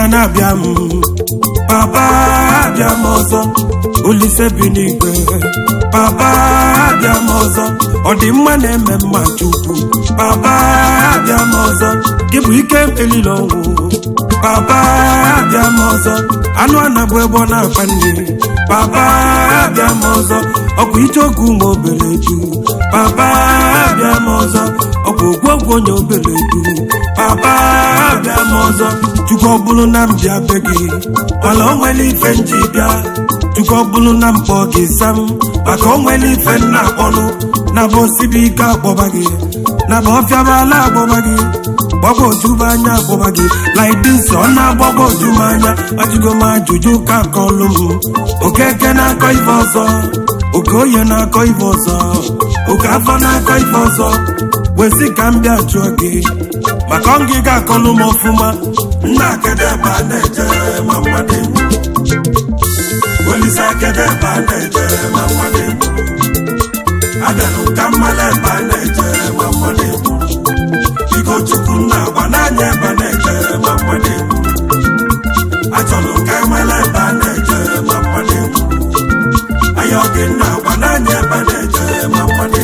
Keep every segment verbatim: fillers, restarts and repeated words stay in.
na-abịa m papa abịa m ọzọ Olise bi n'igwe papa abịa m ọzọ ọ dị mma na-eme mma Chukwu papa abịa m ọzọ gị bụ ike elile ọnwụ papa abịa m ọzọ anụ anabụ ebe ọ na-akpa nne papa abịa m ọzọ ọkwa ichoku ụmụ obere ju papa abịa m ọzọ ọkwa ogwogwo onye obere ju papa abịa m ọzọ Chukwu ọ bụrụ na m bịa be gị mana o nwere ife nji bịa Chukwu ọ bụrụ na m kpọọ gị sam maka o nwere ife nna akpọnụ na bụ osibi ike akpọba gị na bụ ọfịabala akpọba gị gbagbo ojuba anya akpọba gị like this ọ na-agbagbo ojuba anya ajụgo m ajụjụ ka akọlụ m okeke na-akọ ife ọzọ oke oye na-akọ ife ọzọ oke afọ na-akọ ife ọzọ wezi ka m bịa chụọ gị maka ọ gị ga-akọlụ m ọfụma nna akedebe a na-eje ma mmadụ Olise akedebe a na-eje ma mmadụ abịanụ ka mmala ebe a na-eje ma mmadụ Biko Chukwu na-agba n'anya ebe a na-eje ma mmadụ achọrọ ka mmala ebe a na-eje ma mmadụ anya oge na-agba n'anya ebe a na-eje ma mmadụ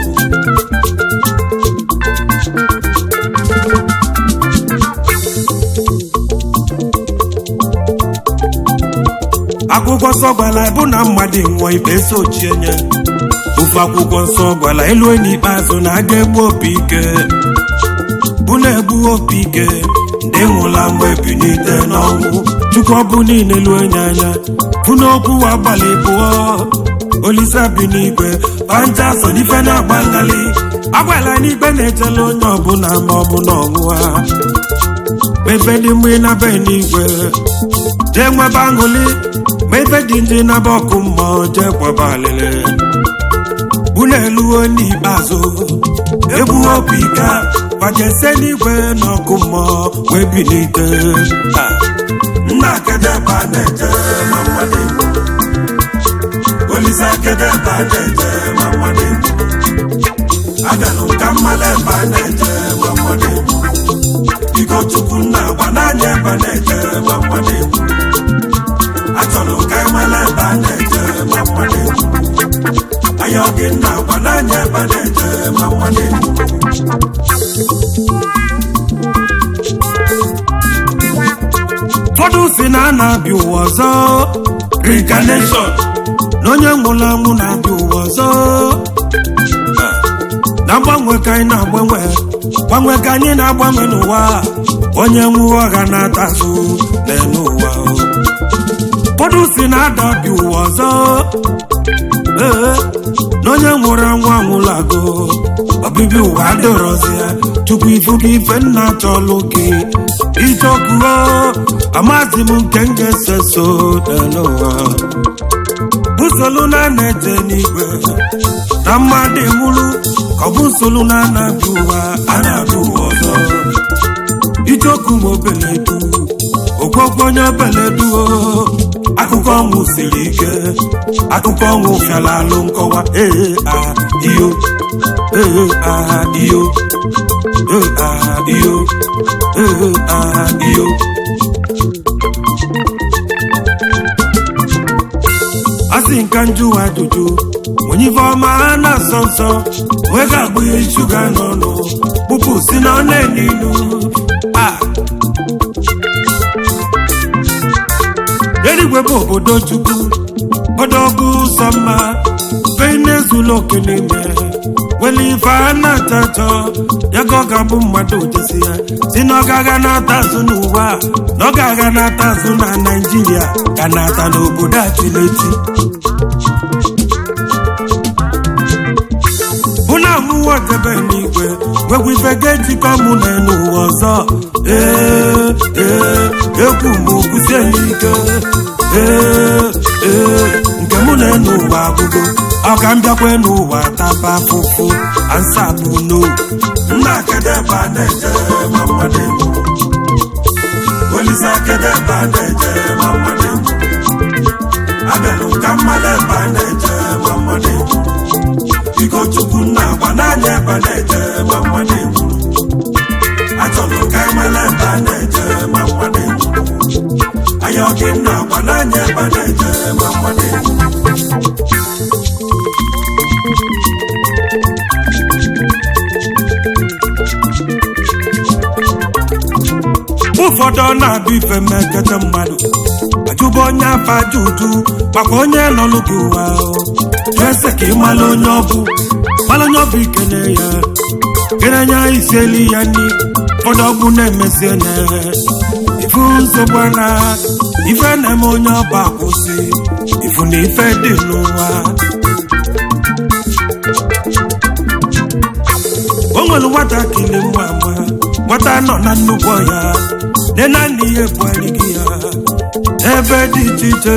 akwụkwọ nsọ gwara bụ na mmadụ nwụọ ikpe so chienye ofe akwụkwọ nsọ gwara elu n'ikpeazụ na aga egbu opi ike bụ na-egbu opi ike ndị nwụla mgbe ebinite n'ọnwụ Chukwu ọ bụ niile lụọ enye anya bụ n'okwu agbalị pụọ Olise bi n'igwe panja so n'ife na-agba ngali agwala n'ikpe na-echela onye ọbụla ma ọ bụ n'ọnwụ ha ebe dị mgbe na be n'igwe jee nwebe aṅụli ma ebe dị ndị na-aba ọkụ mmụọ jee kwaba alịlị bụ na-eluo n'ikpeazụ egbu obi ka gbajese n'igwe n'ọkụ mmụọ wee bilite nna akedebe a na-eje ma mmadụ Olise akedebe a na-eje ma mmadụ abịanụ ka mmala ebe a na-eje ma mmadụ Biko Chukwu na-agba n'anya ebe a na-eje ma mmadụ achọrọ ka mmala ebe a na-eje ma mmadụ anya oge na-agba n'anya ebe a na-eje ma mmadụ ụfọdụ si na a na-abịa ụwa ọzọ reincarnation na onye nwụrụ anwụ na-abịa ụwa ọzọ na mgbanwe ka anyị na-agbanwe gbanwe ka anyị na-agbanwe n'ụwa onye nwụọ ọha na-ata azụ n'elu ụwa ụfọdụ si na ada ọbịa ụwa ọzọ ee na onye nwụrụ anwụ anwụrụ agụ ọbịbịa ụwa adịrọzi ya Chukwu ifu gị ife nna chọlụ gị ichokuo amazi m nke m ga-ese so n'ụwa busolu na na-eje n'igwe na mmadụ nwụrụ ka ọ bụ nsolu na na-abịa ụwa a na-abịa ụwa ọzọ ichoku ma obeledu okwokwo onye obeledu akụkọ ọnwụ siri ike akụkọ ọnwụ fiala alụ nkọwa ee aha iyo ee aha iyo ee aha iyo ee aha iyo asị nka njụwa ajụjụ onye ife ọma ha na-asọ nsọ wee ga-agbụ ya shuga n'ọnụ kpụpụ si na ọ na-enilu eluigwe bụ obodo Chukwu ọdọgụ ụzọ mma venezula oke n'ime wele ife a na-achọ achọ ya ka ọ ga-abụ mmadụ jesi ya si na ọ ga-aga na-ata azụ n'ụwa na ọ ga-aga na-ata azụ na Naịjirịa ka na-ata n'obodo achileti bụ na mụwa debe n'igwe nwekwa ife ga-ejikọ mụ na n'ụwa ọzọ ee ee ekwu m okwusie n'ike ee ee nke mụ na n'ụwa agụgo ọ ka m bịakwa n'ụwa taba afụfụ ansapụ no nna akedebe a na-eje ma mmadụ Olise akedebe a na-eje ma mmadụ abịanụ ka mmala ebe a na-eje ma mmadụ Biko Chukwu na-agba n'anya ebe a na-eje ma mmadụ achọrọ ka mmala ebe a na-eje ma mmadụ nna agwa n'anya ebe a na-eje ma mmadụ ụfọdụ na-abịa ife mmekete mmadụ ajụba onye afa aja uju maka onye nọlụ gị ụwa ese ka ị mara onye ọbụ mara onye ọbụ ikene ya kenenya isieli ya nri ụfọdụ ọgwụ na-emezi na ifu nsogbu na ife na-eme onye ọba akwụsị ifu na ife dị n'ụwa o nwere nwatakịrị nwa ama nwata nọ na nnukwu ọhịa nne na nna ihe bụgharị gị ya ebe dị iche iche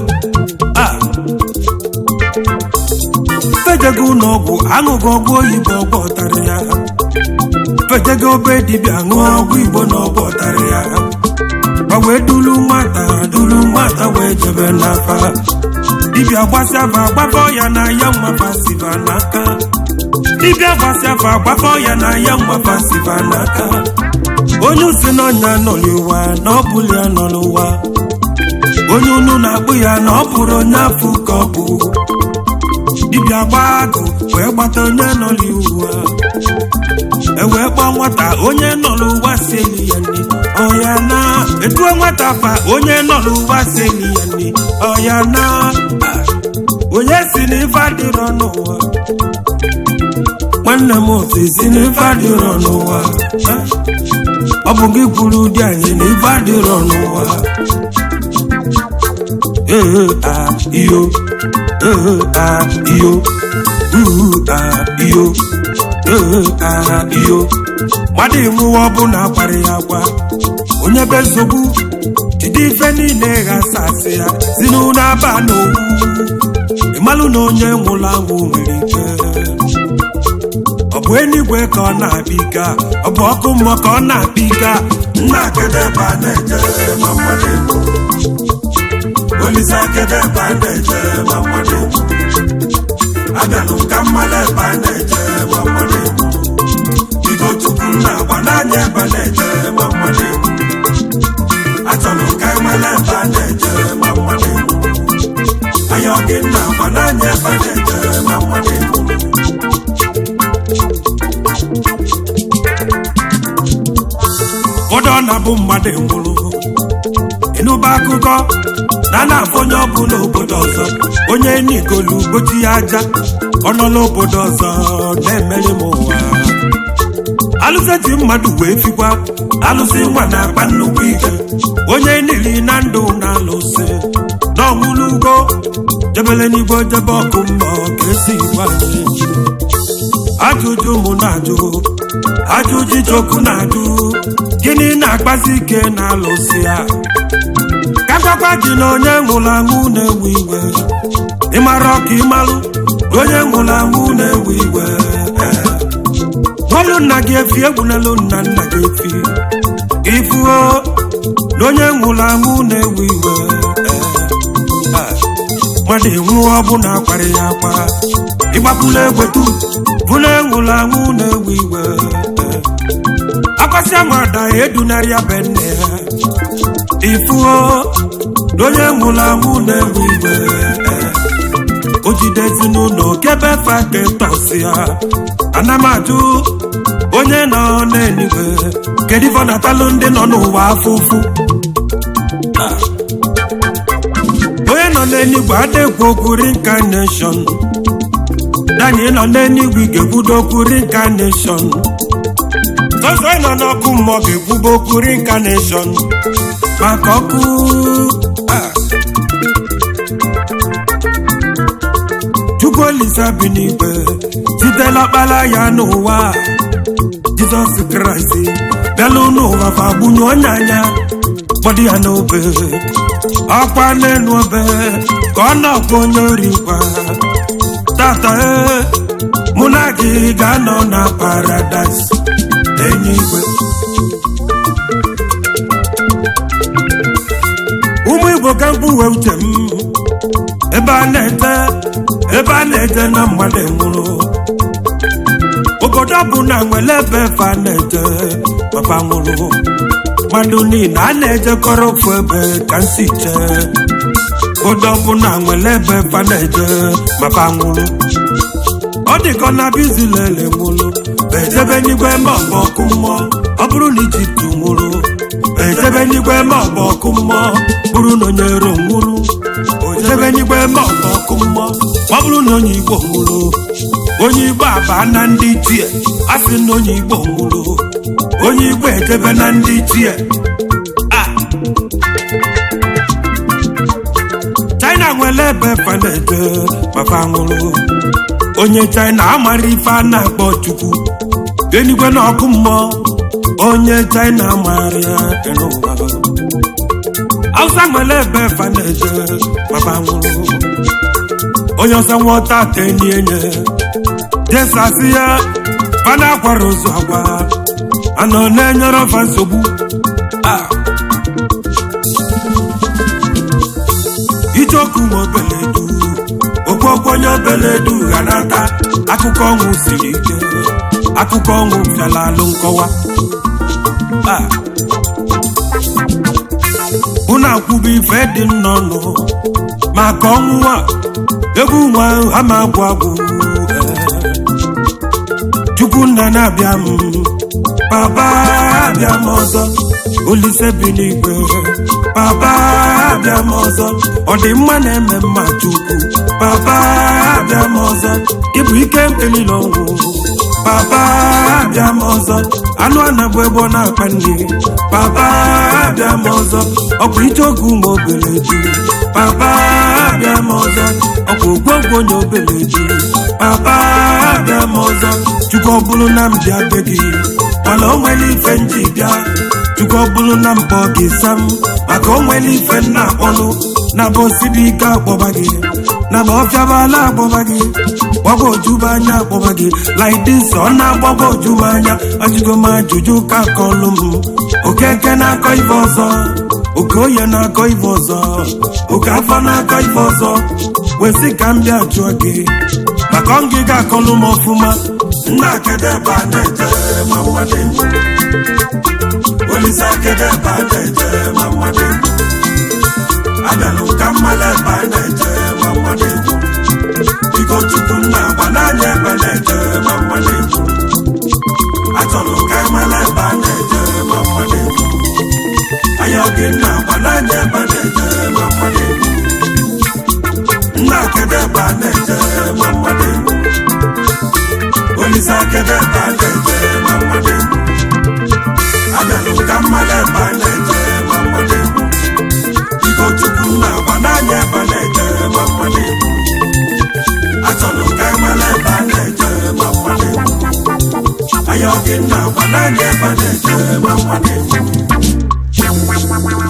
fejego ụlọọgwụ aṅụghị ọgwụ oyibo ọgwụ ọtara ya fejego obe dibịa ṅụọ ọgwụ igbo na ọgwụ ọtara ya ma wee dulu nwata dulu nwata wee jebe n'afa dibịa gbasịafa gbafọ ya na ya nwafa siva n'aka dibịa gbasịafa gbafọ ya na ya nwafa siva n'aka onye usi n'ọnya nọ n'ụwa na ọ bụla ya nọ n'ụwa onye unu na-akpụ ya na ọ bụrụ onye afọ ka ọ bụ dibịa gbaa agụ wee gbata onye nọ n'ụwa ewee kpọọ nwata onye nọ n'ụwa si eli ya nri ọya na etuo nwata fa onye nọ n'ụwa si eli ya nri ọya na onye si n'ife adịrọ n'ụwa nwanne m otu si n'ife adịrọ n'ụwa ọ bụ gị kwuru ụdị anyị na ife adịrọ n'ụwa ee a iyo ee a iyo uu a iyo ee a iyo mmadụ ịnwụwa ọbụla agbara ya agwa onye be nsogbu jide ife niile ghasa asị ya si n'ụlọ aba n'owu ịmalụ na onye nwụrụ anwụ nwere ike ọ bụ enigwe ka ọ na-akpa ike ọ bụ ọkụ mmụọ ka ọ na-akpa ike nna kedu ebe a na-eje ma mmadụ Olisa kedu ebe a na-eje ma mmadụ abịanụ ka mmadụ ebe a na-eje ma mmadụ bigo tupu nna agwa n'anya ebe a na-eje ma mmadụ achọrọ ka emela ebe a na-eje ma mmadụ anya ọ gị nna agwa n'anya ebe a na-eje ma mmadụ ụfọdụ ọ na-abụ mmadụ nwụrụ ịnụba akụkọ na na-afụ onye ọbụ n'obodo ọzọ onye n'igolu gbochi ya aja ọ nọ n'obodo ọzọ na-emere m ụwa alụsị ji mmadụ wee fikwa alụsị nwa na-akpa nnukwu ike onye nili na ndụ na-alụsị na ọnwụrụ ugo jebele n'igbo jebe ọkụ mmụọ ka esi gwa anyị ajụjụ mụ na-ajụ ajụjụ chokwu na-ajụ gịnị na-akpazi ike na-alụsị ya kakakwa ji na onye nwụrụ anwụ na-ewe iwe ịmara ọka ịmalụ onye nwụrụ anwụ na-ewe iwe n'ọlụ nna gị efi egwunelu nna nna gị efi ifuo na onye nwụrụ anwụ na-ewe iwe mmadụ enwuo ọbụla akwara ya akwa ịgbapụla egwetu bụ na enwụrụ anwụ na-ewe iwe akwasị amada edunarị ya be nne ya ifuo na onye nwụrụ anwụ na-ewe iwe o jide ezinụlọ kebe faketọs ya anamajụ onye nọ n'eluigwe kedu ife natalụ ndị nọ n'ụwa afụfụ onye nọ n'eluigwe adịkwa okwu reincarnation danyị nọ n'eluigwe ga-ekwudo okwu reincarnation sọsọ ị nọ n'ọkụ mmụọ ga-ekwubo okwu reincarnation maka ọkụ Chukwu Olisa bi n'igwe sitela ọkpara ya n'ụwa Jizọs Kraịst bịalụ n'ụwa fa gbunye onye anya kpọdụ ya n'obe ọkwa n'elu obe ka ọ na-ọkwa onye orikwa tata ee mụ na gị ga-anọ na paradaịs enyi igwe ụmụ Igbo ka mkpuwe uche m ebe a na-ete ebe a na-ete na mmadụ nwụrụ obodo bụ na nwere ebe efe a na-ete papa nwụrụ mmadụ niile a na-ejekọrọ ofu ebe ka nsi chee ụdọ ọbụla nwere ebe fa na-eje maka nwụrụ ọ dịka ọ na bizilele nwụrụ ejebe n'igwe ma ọ bụ ọkụ mmụọ ọ bụrụ na Ijipt nwụrụ ejebe n'igwe ma ọ bụ ọkụ mmụọ bụrụ na onye ero nwụrụ ojebe n'igwe ma ọ bụ ọkụ mmụọ ọ bụrụ na onye Igbo nwụrụ onye Igbo aba na ndị ichie a sị na onye Igbo nwụrụ onye Igbo ejebe na ndị ichie China nwere ebe fa na-eje maka nwụrụ onye China amara ife a na-akpọ Chukwu enigwe na ọkụ mmụọ onye China amara ya n'ụwa Hausa nwere ebe fa na-eje maka nwụrụ onye ọsọ nwọta ka enyi enye jesasi ya fa na-akwara ozu agwa anọ na-enyere fa nsogbu Ijoku nwa obeledu okpokpo onye obeledu ha na-ata akụkọ ọnwụ siri ike akụkọ ọnwụ bịala alụ nkọwa unu akwụbụ ife dị nnọnụ maka ọnwụ a egwu nwa ama agwụ agwụ Chukwu nna na-abịa m Baba abịa m ọzọ Olise bi n'igwe Baba abịa m ọzọ ọ dị mma na-eme mma Chukwu Baba abịa m ọzọ ịbụ ike mgbe niile ọnwụ Baba abịa m ọzọ anụ anabụ ebe ọ na-akpa nri Baba abịa m ọzọ ọkwa Ijoku nwa obeledu Baba abịa m ọzọ ọkwa ogwogwo onye obeledu Baba abịa m ọzọ Chukwu ọ bụrụ na m bịa be gị mana o nwere ife nji bịa Chukwu ọ bụrụ na mbọ gị sam maka o nwere ife nna akpọnụ na bụ osidi ike akpọba gị na bụ ọfịabala akpọba gị gbagwa ojuba anya akpọba gị like this ọ na-agbagwa ojuba anya ajụgo m ajụjụ ka akọlụ m okeke na-akọ ife ọzọ oke oye na-akọ ife ọzọ oke afọ na-akọ ife ọzọ wesị ka m bịa jụọ gị maka ọ ngị ga-akọlụ m ọfụma nna kedebe a na-eje ma mmadụ egwu Olise kedebe a na-eje ma mmadụ egwu abịalụ ka mmadụ ebe a na-eje ma mmadụ egwu biko Chukwu nna agba n'anya ebe na-eje ma mmadụ egwu achọrọ ka mmadụ ebe a na-eje ma mmadụ egwu anya oge nna agba n'anya ebe na-eje ma mmadụ egwu nna kedebe a na-eje ma mmadụ egwu Olise kedebe a na-eje ma mmadụ egwu abịalụ ka mmadụ ebe a na-eje ma mmadụ egwu biko Chukwu nna agba n'anya ebe na-eje ma mmadụ egwu achọrọ ka mmadụ ebe a na-eje ma mmadụ egwu anya oge nna agba n'anya ebe na-eje ma mmadụ egwu